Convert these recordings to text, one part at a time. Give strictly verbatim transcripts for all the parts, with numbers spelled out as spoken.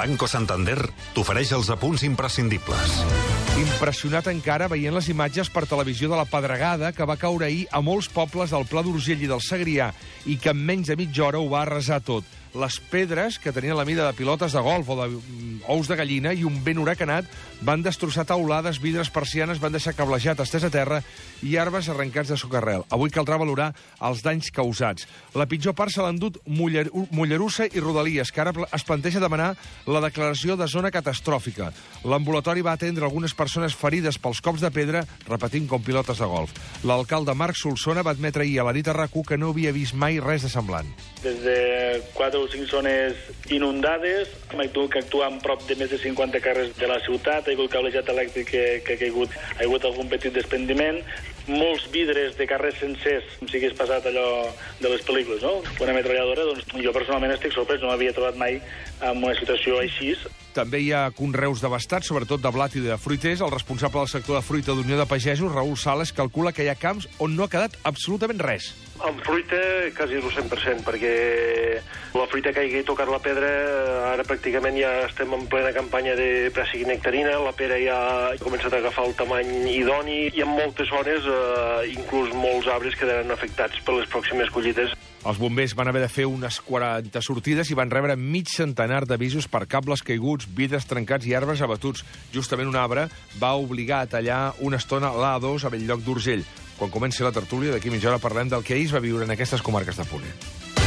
Banco Santander t'ofereix els apunts imprescindibles. Impressionat encara veient les imatges per televisió de la pedregada que va caure ahir a molts pobles del Pla d'Urgell i del Segrià i que en menys de mitja hora ho va arrasar tot. Les pedres, que tenien la mida de pilotes de golf o d'ous de gallina, i un vent huracanat, van destrossar taulades, vidres, persianes, van deixar cablejat estès a terra i arbres arrencats de socarrel. Avui caldrà valorar els danys causats. La pitjor part se l'han dut Muller, Mollerussa i Rodalies, que ara es planteja demanar la declaració de zona catastròfica. L'ambulatori va atendre algunes persones ferides pels cops de pedra, repetint com pilotes de golf. L'alcalde Marc Solsona va admetre ahir a la nit a RAC u que no havia vist mai res de semblant. Des de quatre o cinc zones inundades, hem hagut que actuar en prop de més de cinquanta carrers de la ciutat, ha hagut cablejat elèctric que, que ha caigut, ha hagut algun petit desprendiment, molts vidres de carrers sencers, com si hagués passat allò de les pel·lícules, no? Una ametralladora, doncs jo personalment estic sorprès, no m'havia trobat mai en una situació així. També hi ha conreus devastats, sobretot de blat i de fruiters. El responsable del sector de fruita d'Unió de Pagesos, Raül Sales, calcula que hi ha camps on no ha quedat absolutament res. En fruita, quasi el cent per cent, perquè la fruita que hagi tocat la pedra, ara pràcticament ja estem en plena campanya de préssec i nectarina, la pera ja ha començat a agafar el tamany idoni, i en moltes zones, eh, inclús molts arbres quedaran afectats per les pròximes collites. Els bombers van haver de fer unes quaranta sortides i van rebre mig centenar d'avisos per cables caiguts, vidres trencats i arbres abatuts. Justament un arbre va obligar a tallar una estona l'A dos a Belllloc d'Urgell. Quan comenci la tertúlia, d'aquí mitja hora parlem del que ahir es va viure en aquestes comarques de Ponent.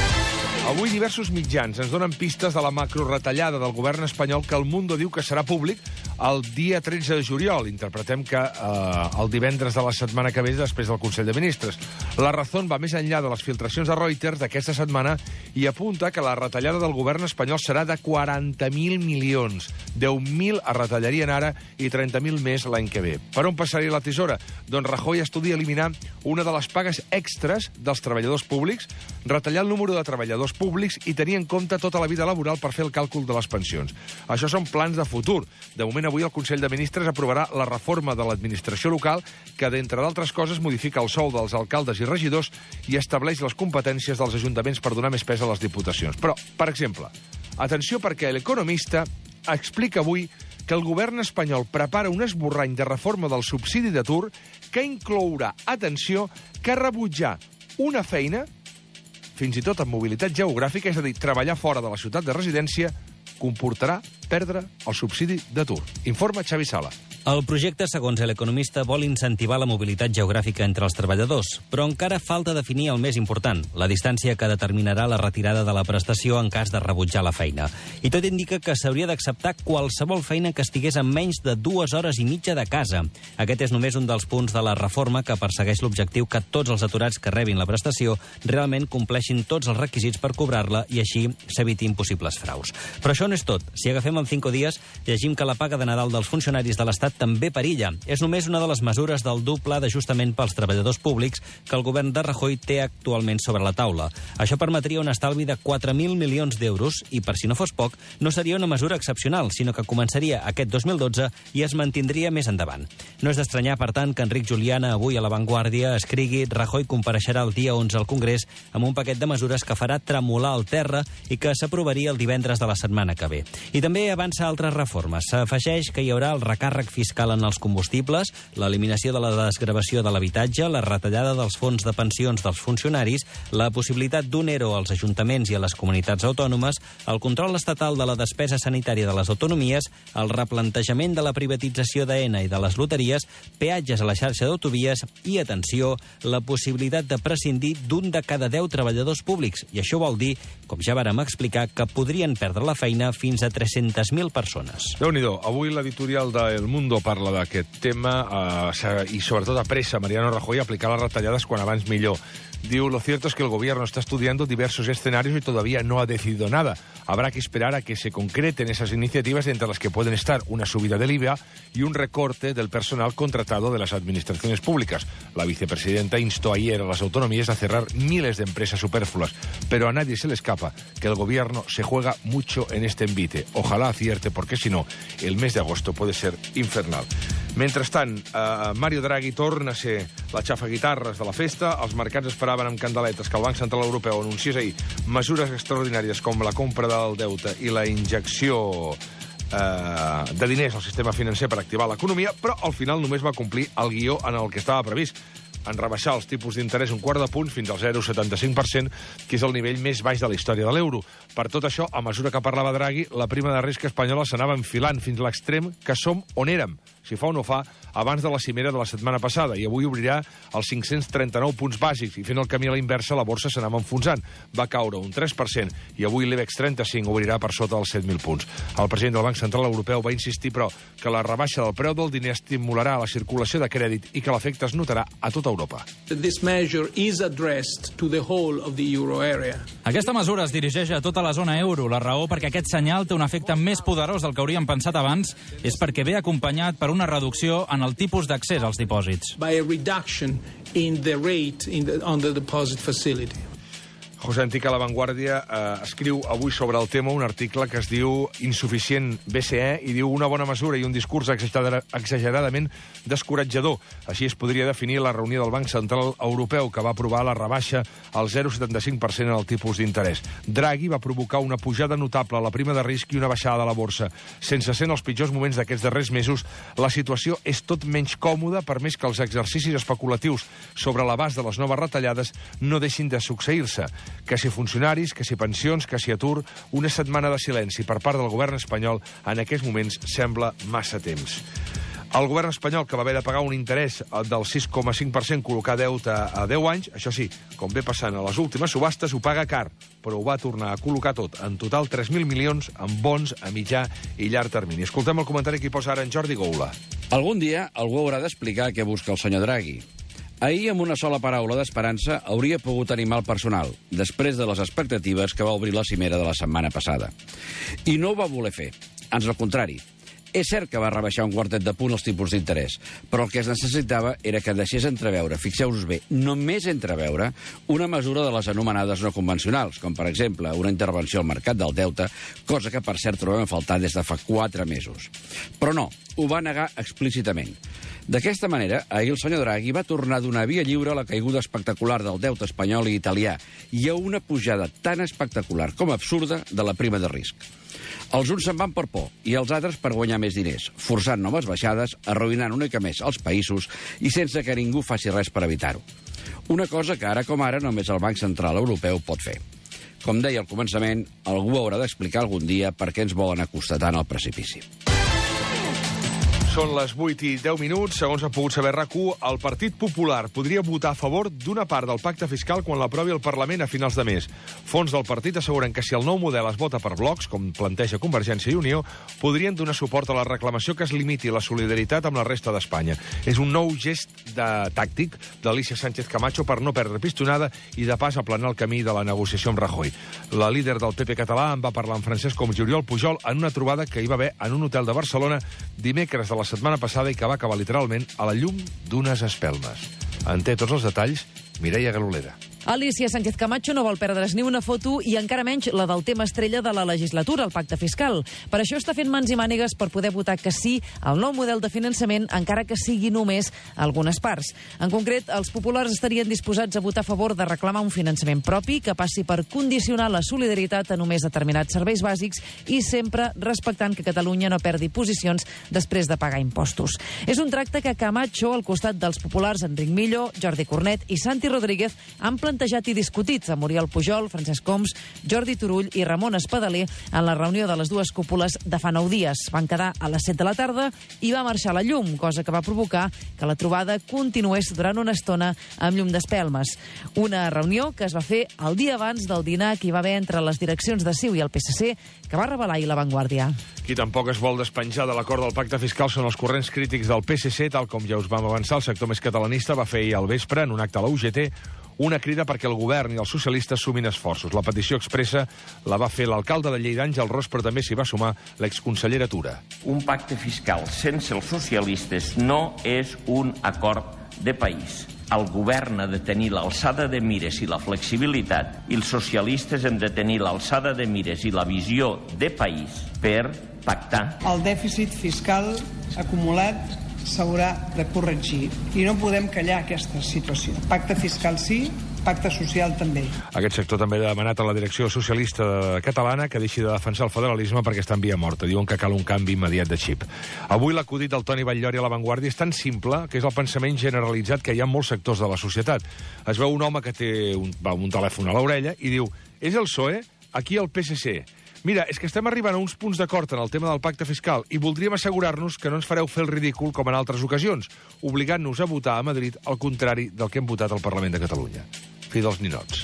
Avui diversos mitjans ens donen pistes de la macroretallada del govern espanyol que el Mundo diu que serà públic el dia tretze de juliol. Interpretem que eh, el divendres de la setmana que ve després del Consell de Ministres. La Razón va més enllà de les filtracions de Reuters d'aquesta setmana i apunta que la retallada del govern espanyol serà de quaranta mil milions. deu mil es retallarien ara i trenta mil més l'any que ve. Per on passaria la tisora? Doncs Rajoy estudia eliminar una de les pagues extres dels treballadors públics, retallar el número de treballadors públics i tenir en compte tota la vida laboral per fer el càlcul de les pensions. Això són plans de futur. De moment, avui el Consell de Ministres aprovarà la reforma de l'administració local que, d'entre d'altres coses, modifica el sou dels alcaldes i regidors i estableix les competències dels ajuntaments per donar més pes a les diputacions. Però, per exemple, atenció perquè l'Economista explica avui que el govern espanyol prepara un esborrany de reforma del subsidi d'atur que inclourà, atenció, que rebutjar una feina fins i tot amb mobilitat geogràfica, és a dir, treballar fora de la ciutat de residència, comportarà perdre el subsidi d'atur. Informa Xavi Sala. El projecte, segons l'Economista, vol incentivar la mobilitat geogràfica entre els treballadors, però encara falta definir el més important, la distància que determinarà la retirada de la prestació en cas de rebutjar la feina. I tot indica que s'hauria d'acceptar qualsevol feina que estigués a menys de dues hores i mitja de casa. Aquest és només un dels punts de la reforma que persegueix l'objectiu que tots els aturats que rebin la prestació realment compleixin tots els requisits per cobrar-la i així s'evitin possibles fraus. Però això no és tot. Si agafem en cinc dies, llegim que la paga de Nadal dels funcionaris de l'Estat també perilla. És només una de les mesures del dur pla d'ajustament pels treballadors públics que el govern de Rajoy té actualment sobre la taula. Això permetria un estalvi de quatre mil milions d'euros i, per si no fos poc, no seria una mesura excepcional, sinó que començaria aquest dos mil dotze i es mantindria més endavant. No és d'estranyar, per tant, que Enric Juliana, avui a La Vanguardia, escrigui Rajoy compareixerà el dia onze al Congrés amb un paquet de mesures que farà tremolar el terra i que s'aprovaria el divendres de la setmana que ve. I també avança altres reformes. S'afegeix que hi haurà el recàrrec fiscal en els combustibles, l'eliminació de la desgravació de l'habitatge, la retallada dels fons de pensions dels funcionaris, la possibilitat d'un E R O als ajuntaments i a les comunitats autònomes, el control estatal de la despesa sanitària de les autonomies, el replantejament de la privatització d'Aena i de les loteries, peatges a la xarxa d'autovies i, atenció, la possibilitat de prescindir d'un de cada deu treballadors públics. I això vol dir, com ja vàrem explicar, que podrien perdre la feina fins a tres-centes mil persones. Déu-n'hi-do, avui l'editorial de El Mundo parla d'aquest tema eh, i sobretot apressa Mariano Rajoy a aplicar les retallades quan abans millor. Diu, lo cierto es que el gobierno está estudiando diversos escenarios y todavía no ha decidido nada. Habrá que esperar a que se concreten esas iniciativas, entre las que pueden estar una subida del I V A y un recorte del personal contratado de las administraciones públicas. La vicepresidenta instó ayer a las autonomías a cerrar miles de empresas superfluas, pero a nadie se le escapa que el gobierno se juega mucho en este envite. Ojalá acierte, porque si no, el mes de agosto puede ser infernal. Mentrestant, eh, Mario Draghi torna a ser la xafaguitarres de la festa. Els mercats esperaven amb candeletes que el Banc Central Europeu anunciés ahir mesures extraordinàries com la compra del deute i la injecció eh, de diners al sistema financer per activar l'economia, però al final només va complir el guió en el que estava previst, en rebaixar els tipus d'interès un quart de punt fins al zero coma setanta-cinc per cent, que és el nivell més baix de la història de l'euro. Per tot això, a mesura que parlava Draghi, la prima de risc espanyola s'anava enfilant fins a l'extrem que som on érem, si fa o no fa, abans de la cimera de la setmana passada, i avui obrirà els cinc-cents trenta-nou punts bàsics, i fent el camí a la inversa, la borsa s'anava enfonsant. Va caure un tres per cent, i avui l'IBEX trenta-cinc obrirà per sota dels set mil punts. El president del Banc Central Europeu va insistir, però, que la rebaixa del preu del diner estimularà la circulació de crèdit i que l'efecte es notarà a tota Europa. This measure is addressed to the whole of the euro area. Aquesta mesura es dirigeix a tota la zona euro. La raó perquè aquest senyal té un efecte més poderós del que hauríem pensat abans és perquè ve acompanyat per una reducció en el tipus d'accés als dipòsits. By a reduction in the rate in the, on the deposit facility. José Antic, a La Vanguardia, eh, escriu avui sobre el tema un article que es diu Insuficient B C E i diu una bona mesura i un discurs exageradament descoratjador. Així es podria definir la reunió del Banc Central Europeu, que va aprovar la rebaixa al zero coma setanta-cinc per cent en el tipus d'interès. Draghi va provocar una pujada notable a la prima de risc i una baixada de la borsa. Sense ser en els pitjors moments d'aquests darrers mesos, la situació és tot menys còmoda, per més que els exercicis especulatius sobre l'abast de les noves retallades no deixin de succeir-se. Que si funcionaris, que si pensions, que si atur, una setmana de silenci per part del govern espanyol en aquests moments sembla massa temps. El govern espanyol, que va haver de pagar un interès del sis coma cinc per cent, col·locar deute a deu anys, això sí, com ve passant a les últimes subhastes, ho paga car, però ho va tornar a col·locar tot. En total, tres mil milions en bons a mitjà i llarg termini. Escoltem el comentari que hi posa ara en Jordi Goula. Algun dia algú haurà d'explicar què busca el senyor Draghi. Ahir, amb una sola paraula d'esperança, hauria pogut animar el personal, després de les expectatives que va obrir la cimera de la setmana passada. I no ho va voler fer. Ans al contrari. És cert que va rebaixar un quartet de punt els tipus d'interès, però el que es necessitava era que deixés entreveure, fixeu-vos bé, només entreveure, una mesura de les anomenades no convencionals, com per exemple una intervenció al mercat del deute, cosa que per cert trobem a faltar des de fa quatre mesos. Però no, ho va negar explícitament. D'aquesta manera, ahir el senyor Draghi va tornar a donar via lliure a la caiguda espectacular del deute espanyol i italià i a una pujada tan espectacular com absurda de la prima de risc. Els uns se'n van per por i els altres per guanyar més diners, forçant noves baixades, arruïnant una mica més els països i sense que ningú faci res per evitar-ho. Una cosa que ara com ara només el Banc Central Europeu pot fer. Com deia al començament, algú haurà d'explicar algun dia per què ens volen acostar tant al precipici. Són les vuit i deu minuts. Segons ha pogut saber RAC u, el Partit Popular podria votar a favor d'una part del pacte fiscal quan l'aprovi el Parlament a finals de mes. Fons del partit asseguren que si el nou model es vota per blocs, com planteja Convergència i Unió, podrien donar suport a la reclamació que es limiti la solidaritat amb la resta d'Espanya. És un nou gest de tàctic d'Alícia Sánchez Camacho per no perdre pistonada i de pas aplanar el camí de la negociació amb Rajoy. La líder del P P català en va parlar amb Francesc Homs i Oriol Pujol en una trobada que hi va haver en un hotel de Barcelona dimecres de la setmana passada i que va acabar literalment a la llum d'unes espelmes. En té tots els detalls Mireia Galolera. Alícia Sánchez Camacho no vol perdre's ni una foto i encara menys la del tema estrella de la legislatura, el pacte fiscal. Per això està fent mans i mànigues per poder votar que sí al nou model de finançament, encara que sigui només algunes parts. En concret, els populars estarien disposats a votar a favor de reclamar un finançament propi que passi per condicionar la solidaritat a només determinats serveis bàsics i sempre respectant que Catalunya no perdi posicions després de pagar impostos. És un tracte que Camacho, al costat dels populars Enric Millo, Jordi Cornet i Santi Rodríguez, han plantejat plantejat i discutit amb Oriol Pujol, Francesc Homs, Jordi Turull i Ramon Espadaler en la reunió de les dues cúpules de fa nou dies. Van quedar a les set de la tarda i va marxar la llum, cosa que va provocar que la trobada continués durant una estona amb llum d'espelmes. Una reunió que es va fer el dia abans del dinar que hi va haver entre les direccions de C I U i el P S C, que va revelar ahir La Vanguardia. Qui tampoc es vol despenjar de l'acord del pacte fiscal són els corrents crítics del P S C, tal com ja us vam avançar. El sector més catalanista va fer ahir al vespre, en un acte a la U G T, una crida perquè el govern i els socialistes sumin esforços. La petició expressa la va fer l'alcalde de Lleida, Àngel Ros, però també s'hi va sumar l'exconsellera Tura. Un pacte fiscal sense els socialistes no és un acord de país. El govern ha de tenir l'alçada de mires i la flexibilitat, i els socialistes hem de tenir l'alçada de mires i la visió de país per pactar. El dèficit fiscal acumulat s'haurà de corregir i no podem callar aquesta situació. Pacte fiscal sí, pacte social també. Aquest sector també ha demanat a la direcció socialista catalana que deixi de defensar el federalisme perquè està en via morta. Diuen que cal un canvi immediat de xip. Avui l'acudit del Toni Batllori a La Vanguardia és tan simple que és el pensament generalitzat que hi ha en molts sectors de la societat. Es veu un home que té un, va, un telèfon a l'orella i diu: és el P S O E, aquí el P S C. Mira, és que estem arribant a uns punts d'acord en el tema del pacte fiscal i voldríem assegurar-nos que no ens fareu fer el ridícul com en altres ocasions, obligant-nos a votar a Madrid al contrari del que hem votat al Parlament de Catalunya. Fi dels ninots.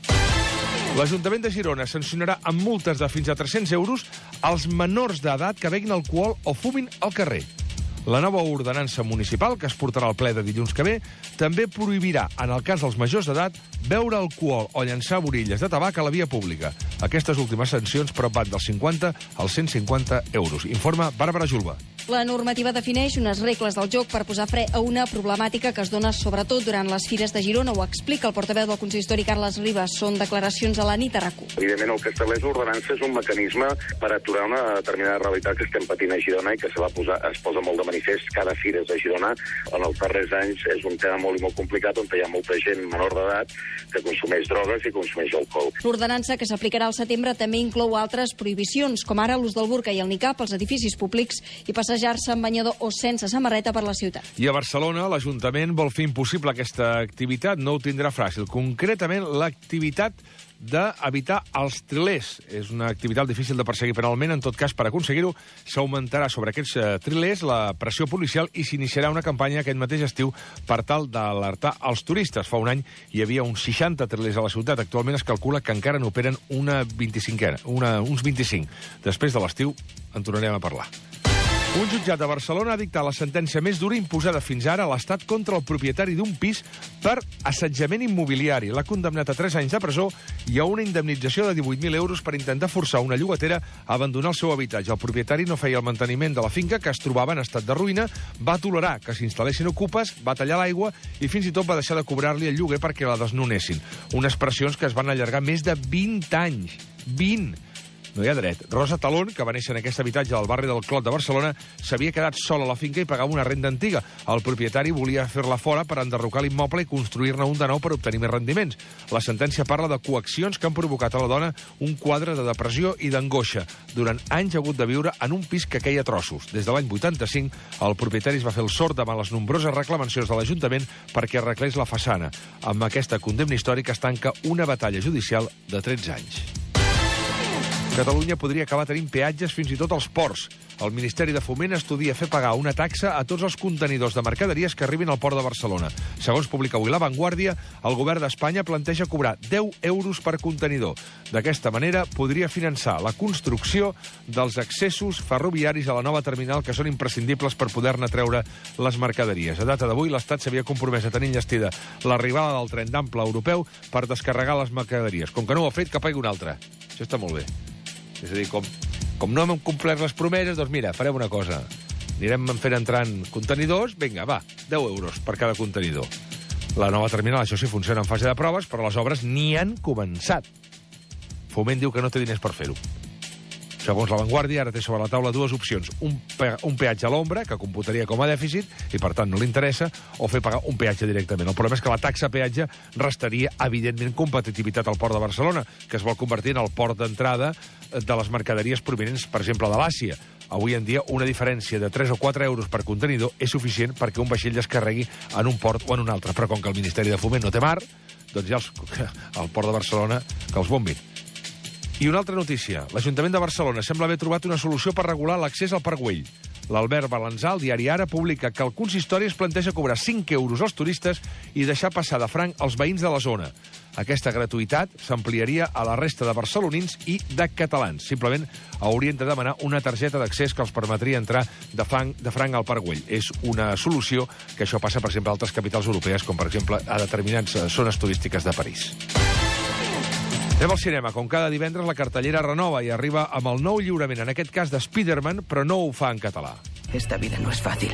L'Ajuntament de Girona sancionarà amb multes de fins a tres-cents euros als menors d'edat que beguin alcohol o fumin al carrer. La nova ordenança municipal, que es portarà al ple de dilluns que ve, també prohibirà, en el cas dels majors d'edat, beure alcohol o llançar borilles de tabac a la via pública. Aquestes últimes sancions, però, van dels cinquanta als cent cinquanta euros. Informa Bàrbara Julba. La normativa defineix unes regles del joc per posar fre a una problemàtica que es dona sobretot durant les fires de Girona. Ho explica el portaveu del consistori Carles Ribas. Són declaracions a la nit a RAC1. Evidentment, el que estableix l'ordenança és un mecanisme per aturar una determinada realitat que estem patint a Girona i que se va posar, es posa molt de manifest cada fires a Girona. En els darrers anys és un tema molt i molt complicat on hi ha molta gent menor d'edat que consumeix drogues i consumeix alcohol. L'ordenança, que s'aplicarà al setembre, també inclou altres prohibicions, com ara l'ús del burca i el nicab als edificis públics i passejar-se amb banyador o sense samarreta per la ciutat. I a Barcelona, l'Ajuntament vol fer impossible aquesta activitat. No ho tindrà fàcil. Concretament, l'activitat d'evitar els trilers. És una activitat difícil de perseguir penalment. En tot cas, per aconseguir-ho, s'augmentarà sobre aquests trilers la pressió policial i s'iniciarà una campanya aquest mateix estiu per tal d'alertar els turistes. Fa un any hi havia uns seixanta trilers a la ciutat. Actualment es calcula que encara n'operen una vint-i-cinquena, una, uns vint-i-cinc. Després de l'estiu en tornarem a parlar. Un jutjat de Barcelona ha dictat la sentència més dura imposada fins ara a l'Estat contra el propietari d'un pis per assetjament immobiliari. L'ha condemnat a tres anys de presó i a una indemnització de divuit mil euros per intentar forçar una llogatera a abandonar el seu habitatge. El propietari no feia el manteniment de la finca, que es trobava en estat de ruïna, va tolerar que s'instal·lessin ocupes, va tallar l'aigua i fins i tot va deixar de cobrar-li el lloguer perquè la desnonessin. Unes pressions que es van allargar més de vint anys. vint! No hi ha dret. Rosa Talón, que va néixer en aquest habitatge al barri del Clot de Barcelona, s'havia quedat sola a la finca i pagava una renda antiga. El propietari volia fer-la fora per enderrocar l'immoble i construir-ne un de nou per obtenir més rendiments. La sentència parla de coaccions que han provocat a la dona un quadre de depressió i d'angoixa. Durant anys ha hagut de viure en un pis que queia a trossos. Des de l'any vuitanta-cinc, el propietari es va fer el sord davant les nombroses reclamacions de l'Ajuntament perquè arreglés la façana. Amb aquesta condemna històrica es tanca una batalla judicial de tretze anys. Catalunya podria acabar tenint peatges fins i tot als ports. El Ministeri de Foment estudia fer pagar una taxa a tots els contenidors de mercaderies que arribin al port de Barcelona. Segons publica avui La Vanguardia, el govern d'Espanya planteja cobrar deu euros per contenidor. D'aquesta manera podria finançar la construcció dels accessos ferroviaris a la nova terminal que són imprescindibles per poder-ne treure les mercaderies. A data d'avui, l'Estat s'havia compromès a tenir enllestida l'arribada del tren d'ample europeu per descarregar les mercaderies. Com que no ho ha fet, que pagui un altre. Això està molt bé. És a dir, com, com no hem complert les promeses, doncs mira, farem una cosa. Anirem fent entrant contenidors, vinga, va, deu euros per cada contenidor. La nova terminal, això sí, funciona en fase de proves, però les obres ni han començat. Foment diu que no té diners per fer-ho. Segons La Vanguardia, ara té sobre la taula dues opcions. Un, pe un peatge a l'ombra, que computaria com a dèficit, i per tant no li interessa, o fer pagar un peatge directament. El problema és que la taxa peatge restaria, evidentment, competitivitat al port de Barcelona, que es vol convertir en el port d'entrada de les mercaderies provinents, per exemple, de l'Àsia. Avui en dia, una diferència de tres o quatre euros per contenidor és suficient perquè un vaixell descarregui en un port o en un altre. Però com que el Ministeri de Foment no té mar, doncs ja els, el port de Barcelona que els bombin. I una altra notícia. L'Ajuntament de Barcelona sembla haver trobat una solució per regular l'accés al Parc Güell. L'Albert Balanzà, al diari Ara, publica que el consistori es planteja cobrar cinc euros als turistes i deixar passar de franc als veïns de la zona. Aquesta gratuïtat s'ampliaria a la resta de barcelonins i de catalans. Simplement haurien de demanar una targeta d'accés que els permetria entrar de franc, de franc al Parc Güell. És una solució que això passa, per exemple, a altres capitals europees, com per exemple a determinades zones turístiques de París. Anem al cinema. Com cada divendres, la cartellera renova i arriba amb el nou lliurament, en aquest cas de Spider-Man, però no ho fa en català. Esta vida no es fácil.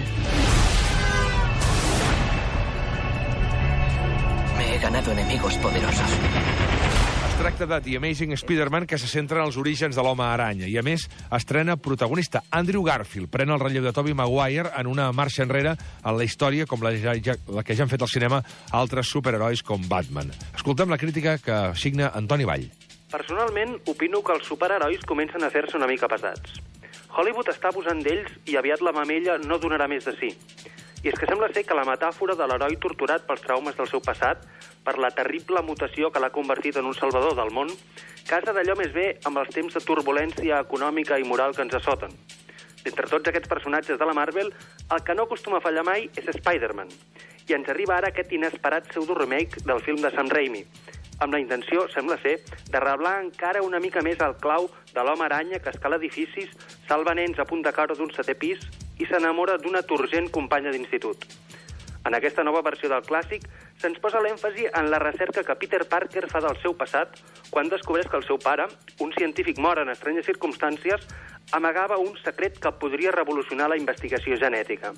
Me he ganado enemigos poderosos. tracta de The Amazing Spider-Man, que se centra en els orígens de l'home aranya. I, a més, estrena protagonista. Andrew Garfield pren el relleu de Tobey Maguire en una marxa enrere en la història com la, ja, la que ja han fet al cinema altres superherois com Batman. Escoltem la crítica que signa Antoni Vall. Personalment, opino que els superherois comencen a fer-se una mica pesats. Hollywood està abusant d'ells i aviat la mamella no donarà més de sí. I és que sembla ser que la metàfora de l'heroi torturat pels traumes del seu passat, per la terrible mutació que l'ha convertit en un salvador del món, casa d'allò més bé amb els temps de turbulència econòmica i moral que ens assoten. D'entre tots aquests personatges de la Marvel, el que no acostuma a fallar mai és Spider-Man. I ens arriba ara aquest inesperat pseudo-remake del film de Sam Raimi, amb la intenció, sembla ser, de reblar encara una mica més el clau de l'home aranya que escala edificis, salva nens a punt de caure d'un setè pis i s'enamora d'una turgent companya d'institut. En aquesta nova versió del clàssic se'ns posa l'èmfasi en la recerca que Peter Parker fa del seu passat quan descobreix que el seu pare, un científic mort en estranyes circumstàncies, amagava un secret que podria revolucionar la investigació genètica.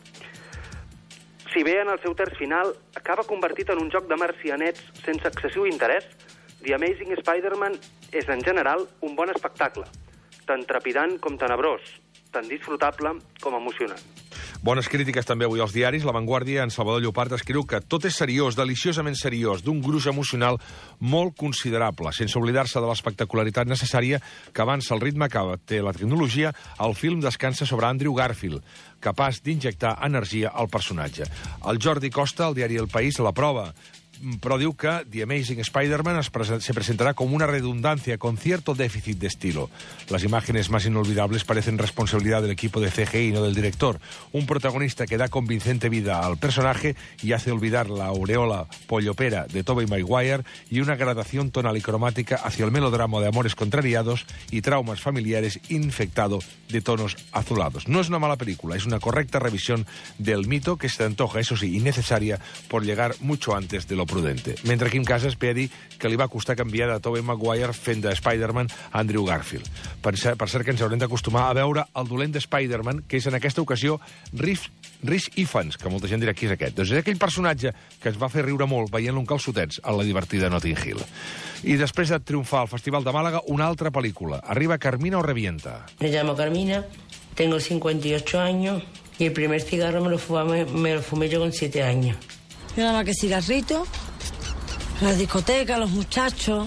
Si bé en el seu terç final acaba convertit en un joc de marcianets sense excessiu interès, The Amazing Spider-Man és en general un bon espectacle, tant trepidant com tenebrós, tan disfrutable com emocionant. Bones crítiques també avui als diaris. La Vanguardia, en Salvador Llopart, escriu que tot és seriós, deliciosament seriós, d'un gruix emocional molt considerable, sense oblidar-se de l'espectacularitat necessària que avança el ritme que té la tecnologia. El film descansa sobre Andrew Garfield, capaç d'injectar energia al personatge. El Jordi Costa, al diari El País, la prova, però diu que The Amazing Spider-Man es presen- se presentará como una redundancia con cierto déficit de estilo. Las imágenes más inolvidables parecen responsabilidad del equipo de C G I, no del director. Un protagonista que da convincente vida al personaje y hace olvidar la aureola pollopera de Tobey Maguire y una gradación tonal y cromática hacia el melodrama de amores contrariados y traumas familiares infectado de tonos azulados. No es una mala película, es una correcta revisión del mito que se antoja, eso sí, innecesaria por llegar mucho antes de lo prudente. Mentre Quim Casas ve a dir que li va costar canviar de Tobey Maguire fent de Spider-Man a Andrew Garfield. Per cert, per cert que ens haurem d'acostumar a veure el dolent de Spider-Man, que és en aquesta ocasió Rhys Ifans, que molta gent dirà qui és aquest. Doncs és aquell personatge que ens va fer riure molt veient-lo en calçotets a la divertida Notting Hill. I després de triomfar al Festival de Màlaga, una altra pel·lícula. Arriba Carmina o revienta. Me llamo Carmina, tengo cincuenta y ocho años y el primer cigarro me lo fumé, me lo fumé yo con siete años. Yo nada más que cigarrito, las discotecas, los muchachos,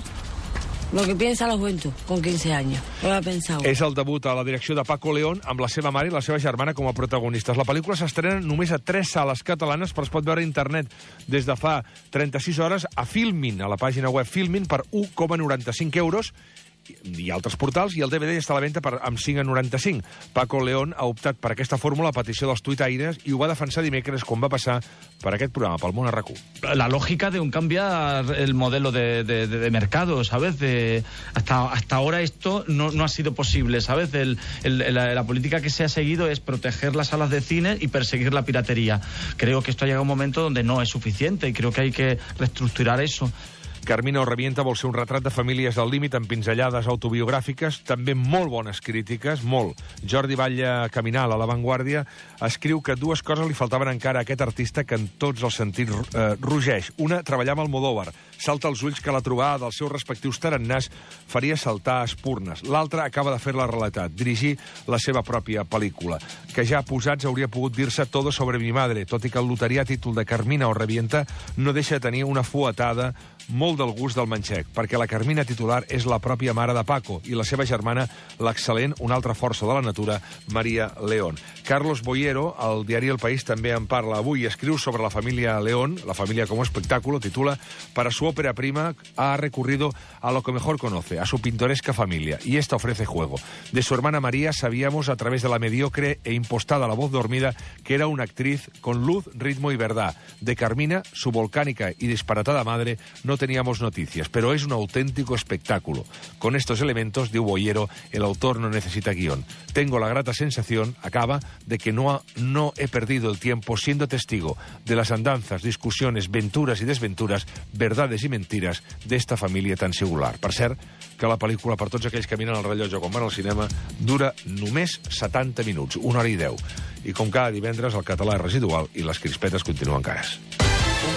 lo que piensa la juventud con quince años. Lo he pensado. És el debut a la direcció de Paco León amb la seva mare i la seva germana com a protagonistes. La pel·lícula s'estrena només a tres sales catalanes, però es pot veure a internet des de fa trenta-sis hores a Filmin, a la pàgina web Filmin, per un coma noranta-cinc euros. Hi ha altres portals, i el D V D està a la venda per, amb cinc coma noranta-cinc. Paco León ha optat per aquesta fórmula a petició dels tuitaires i ho va defensar dimecres quan va passar per aquest programa, pel Món a RAC u. La lógica de un cambiar el modelo de, de, de mercado, ¿sabes? De, hasta, hasta ahora esto no, no ha sido posible, ¿sabes? El, el, la, la política que se ha seguido es proteger las salas de cine y perseguir la piratería. Creo que esto ha llegado a un momento donde no es suficiente y creo que hay que reestructurar eso. Carmina o revienta vol ser un retrat de famílies del límit amb pinzellades autobiogràfiques, també molt bones crítiques, molt. Jordi Batlle Caminal, a La Vanguardia, escriu que dues coses li faltaven encara a aquest artista que en tots els sentits eh, rugeix. Una, treballar amb Almodóvar. Salta als ulls que la trobada dels seus respectius tarannàs faria saltar espurnes. L'altra acaba de fer la realitat, dirigir la seva pròpia pel·lícula, que ja posats hauria pogut dir-se Todo sobre mi madre, tot i que el loterià títol de Carmina o revienta no deixa de tenir una fuetada molt del gust del manxec, perquè la Carmina titular és la pròpia mare de Paco i la seva germana, l'excel·lent, una altra força de la natura, Maria León. Carlos Boyero, al diari El País, també en parla avui i escriu sobre la família León, la familia como espectáculo, titula: para su ópera prima ha recurrido a lo que mejor conoce, a su pintoresca familia, y esta ofrece juego. De su hermana María sabíamos, a través de la mediocre e impostada La voz dormida, que era una actriz con luz, ritmo y verdad. De Carmina, su volcánica y disparatada madre, no teníamos noticias, pero es un auténtico espectáculo. Con estos elementos, diu Boyero, el autor no necesita guión. Tengo la grata sensación, acaba, de que no, ha, no he perdido el tiempo siendo testigo de las andanzas, discusiones, venturas y desventuras, verdades y mentiras de esta família tan singular. Per cert, que la pel·lícula, per tots aquells que miren el rellotge quan van al cinema, dura només setanta minuts, una hora i deu. I com cada divendres, el català és residual i les crispetes continuen cares.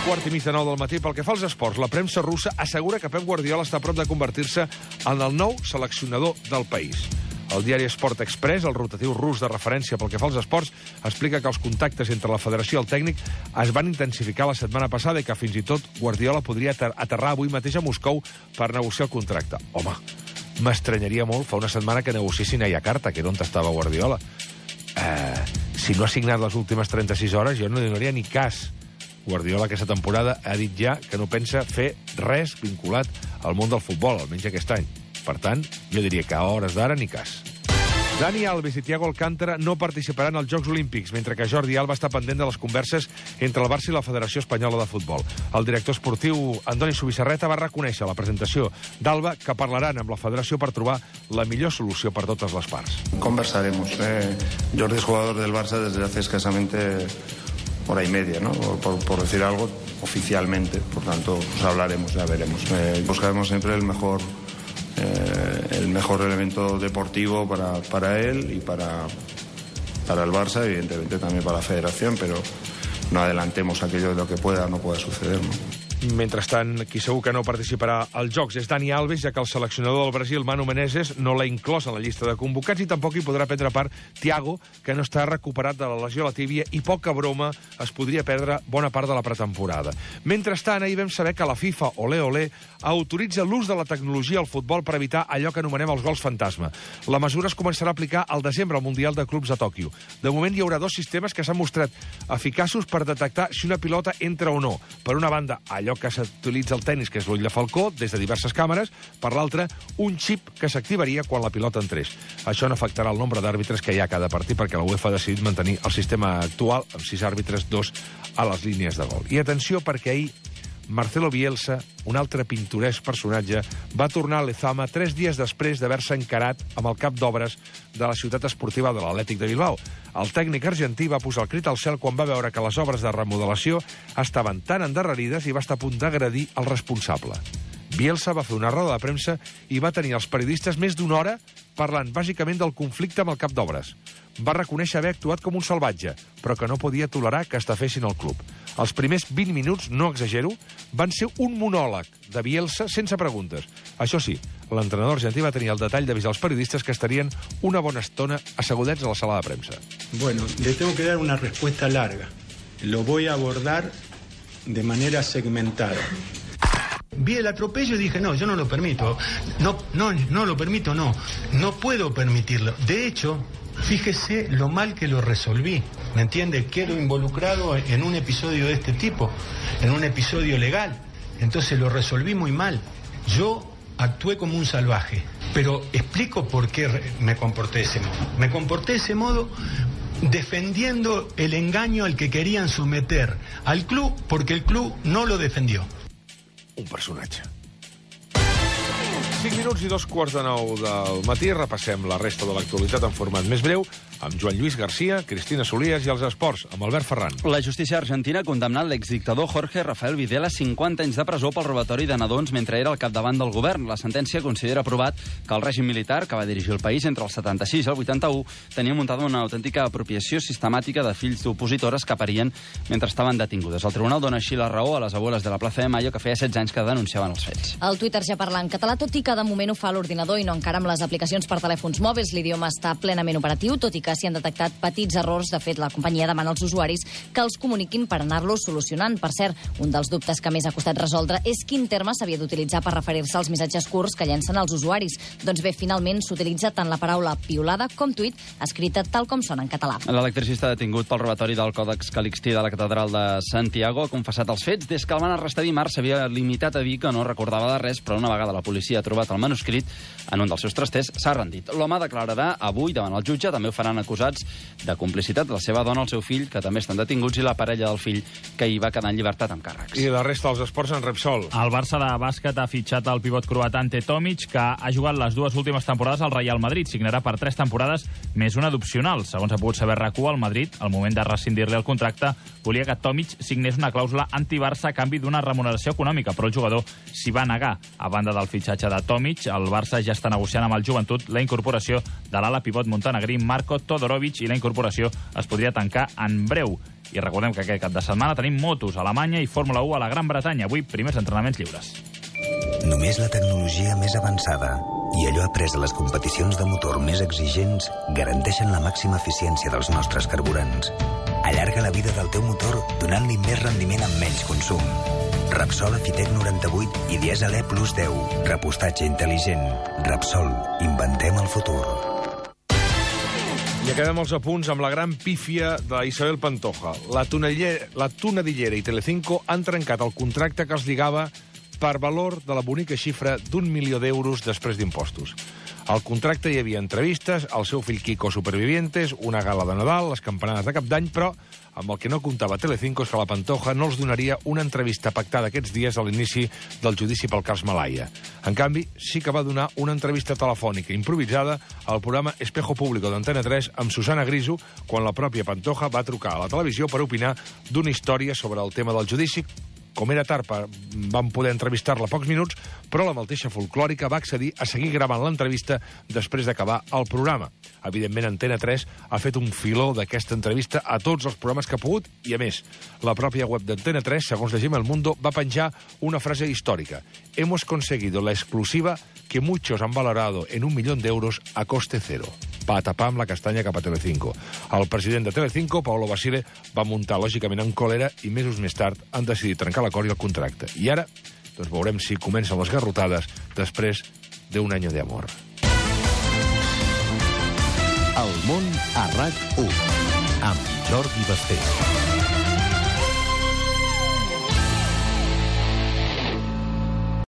Quart i mig de nou del matí. Pel que fa als esports, la premsa russa assegura que Pep Guardiola està a prop de convertir-se en el nou seleccionador del país. El diari Sport Express, el rotatiu rus de referència pel que fa als esports, explica que els contactes entre la federació i el tècnic es van intensificar la setmana passada i que fins i tot Guardiola podria aterrar avui mateix a Moscou per negociar el contracte. Home, m'estranyaria molt fa una setmana que negociessin a Yakarta, que era on estava Guardiola. Eh, si no ha signat les últimes trenta-sis hores, jo no li donaria ni cas. Guardiola aquesta temporada ha dit ja que no pensa fer res vinculat al món del futbol, almenys aquest any. Per tant, jo diria que a hores d'ara ni cas. Dani Alves i Thiago Alcántara no participaran als Jocs Olímpics, mentre que Jordi Alba està pendent de les converses entre el Barça i la Federació Espanyola de Futbol. El director esportiu Andoni Subisarreta va reconèixer a la presentació d'Alba que parlaran amb la Federació per trobar la millor solució per totes les parts. Conversaremos. Eh, Jordi es jugador del Barça desde hace escasamente hora y media, ¿no? Por, por decir algo oficialmente. Por tanto, pues hablaremos, ya veremos. Eh, buscaremos siempre el mejor... Eh, el mejor elemento deportivo para, para él y para, para el Barça, evidentemente también para la Federación, pero no adelantemos aquello de lo que pueda o no pueda suceder, ¿no? Mentrestant, qui segur que no participarà als Jocs és Dani Alves, ja que el seleccionador del Brasil, Manu Menezes, no l'ha inclòs en la llista de convocats i tampoc hi podrà prendre part Thiago, que no està recuperat de la lesió a la tíbia i poca broma es podria perdre bona part de la pretemporada. Mentrestant, ahir vam saber que la FIFA, olé, olé, autoritza l'ús de la tecnologia al futbol per evitar allò que anomenem els gols fantasma. La mesura es començarà a aplicar al desembre al Mundial de Clubs a Tòquio. De moment hi haurà dos sistemes que s'han mostrat eficaços per detectar si una pilota entra o no. Per una banda, allò que s'utilitza al tennis, que és l'ull de falcó, des de diverses càmeres, per l'altra, un xip que s'activaria quan la pilota entrés. Això no afectarà el nombre d'àrbitres que hi ha a cada partit, perquè la UEFA ha decidit mantenir el sistema actual amb sis àrbitres, dos a les línies de gol. I atenció, perquè ahir Marcelo Bielsa, un altre pintoresc personatge, va tornar a Lezama tres dies després d'haver-se encarat amb el cap d'obres de la ciutat esportiva de l'Atlètic de Bilbao. El tècnic argentí va posar el crit al cel quan va veure que les obres de remodelació estaven tan endarrerides i va estar a punt d'agredir el responsable. Bielsa va fer una roda de premsa i va tenir els periodistes més d'una hora parlant bàsicament del conflicte amb el cap d'obres. Va reconèixer haver actuat com un salvatge, però que no podia tolerar que estafessin el club. Els primers vint minuts, no exagero, van ser un monòleg de Bielsa sense preguntes. Això sí, l'entrenador argentí va tenir el detall d'avisar als periodistas que estarien una bona estona assegudets a la sala de premsa. Bueno, le tengo que dar una respuesta larga. Lo voy a abordar de manera segmentada. Vi el atropello y dije, no, yo no lo permito. No, no, no lo permito, no. No puedo permitirlo. De hecho, fíjese lo mal que lo resolví. ¿Me entiende? Quedo involucrado en un episodio de este tipo, en un episodio legal. Entonces lo resolví muy mal. Yo actué como un salvaje, pero explico por qué me comporté de ese modo. Me comporté de ese modo defendiendo el engaño al que querían someter al club, porque el club no lo defendió. Un personatge. cinc minuts i dos quarts de nou del matí. Repassem la resta de l'actualitat en format més breu amb Joan Lluís Garcia, Cristina Solías i els esports, amb Albert Ferran. La justícia argentina ha condemnat l'exdictador Jorge Rafael Videla a cinquanta anys de presó pel robatori de nadons mentre era al capdavant del govern. La sentència considera provat que el règim militar, que va dirigir el país entre el setanta-sis i el vuitanta-u, tenia muntada una autèntica apropiació sistemàtica de fills d'opositores que parien mentre estaven detingudes. El tribunal dona així la raó a les abueles de la plaça de Mayo, que feia setze anys que denunciaven els fets. El Twitter ja parla en català, tot i que de moment ho fa a l'ordinador i no encara amb les aplicacions per telèfons mòbils. L'idioma està plenament operatiu, tot i que s'hi han detectat petits errors. De fet, la companyia demana als usuaris que els comuniquin per anar-los solucionant. Per cert, un dels dubtes que més ha costat resoldre és quin terme s'havia d'utilitzar per referir-se als missatges curts que llencen els usuaris. Doncs bé, finalment s'utilitza tant la paraula piulada com tuit, escrita tal com sona en català. L'electricista detingut pel robatori del Còdex Calixtí de la catedral de Santiago ha confessat els fets. Des que el van arrestar dimarts s'havia limitat a dir que no recordava de res, però una vegada la policia ha trobat el manuscrit en un dels seus trasters, s'ha rendit. L'home declararà avui davant el jutge. També ho faran acusats de complicitat la seva dona, el seu fill, que també estan detinguts, i la parella del fill, que hi va quedar en llibertat amb càrrecs. I la resta dels esports en Repsol. El Barça de bàsquet ha fitxat el pivot croat Ante Tomic, que ha jugat les dues últimes temporades al Real Madrid. Signarà per tres temporades més una d'opcional. Segons ha pogut saber R A C U, el Madrid, al moment de rescindir-li el contracte, volia que Tomic signés una clàusula anti-Barça a canvi d'una remuneració econòmica, però el jugador s'hi va negar. A banda del fitxatge de Tomic, el Barça ja està negociant amb el Joventut la incorporació de l'ala pivot montenegrí Marco Todorovic i la incorporació es podria tancar en breu. I recordem que aquest cap de setmana tenim motos a Alemanya i Fórmula u a la Gran Bretanya. Avui, primers entrenaments lliures. Només la tecnologia més avançada i allò après a les competicions de motor més exigents garanteixen la màxima eficiència dels nostres carburants. Allarga la vida del teu motor donant-li més rendiment amb menys consum. Repsol Efitec noranta-vuit i Diesel E Plus deu. Repostatge intel·ligent. Repsol. Inventem el futur. I acabem els apunts amb la gran pífia d'Isabel Pantoja. La, tonellera, la Tonadillera i Telecinco han trencat el contracte que els lligava per valor de la bonica xifra d'un milió d'euros després d'impostos. Al contracte hi havia entrevistes, el seu fill Kiko Supervivientes, una gala de Nadal, les campanades de Cap d'Any, però amb el que no comptava Telecinco és que la Pantoja no els donaria una entrevista pactada aquests dies a l'inici del judici pel cas Malaya. En canvi, sí que va donar una entrevista telefònica improvisada al programa Espejo Público d'Antena tres amb Susana Griso, quan la pròpia Pantoja va trucar a la televisió per opinar d'una història sobre el tema del judici. Com era tard, vam poder entrevistar-la pocs minuts, però la malteixa folclòrica va accedir a seguir gravant l'entrevista després d'acabar el programa. Evidentment, Antena tres ha fet un filó d'aquesta entrevista a tots els programes que ha pogut, i a més, la pròpia web d'Antena tres, segons llegim El Mundo, va penjar una frase històrica. Hemos conseguido la exclusiva que muchos han valorado en un millón de euros a coste cero. Va tapar amb la castanya cap a Telecinco. El president de Telecinco, Paolo Basile, va muntar lògicament en còlera i mesos més tard han decidit trencar l'acord i el contracte. I ara, doncs veurem si comencen les garrotades després d'un any d'amor. El món a RAC u amb Jordi Basté.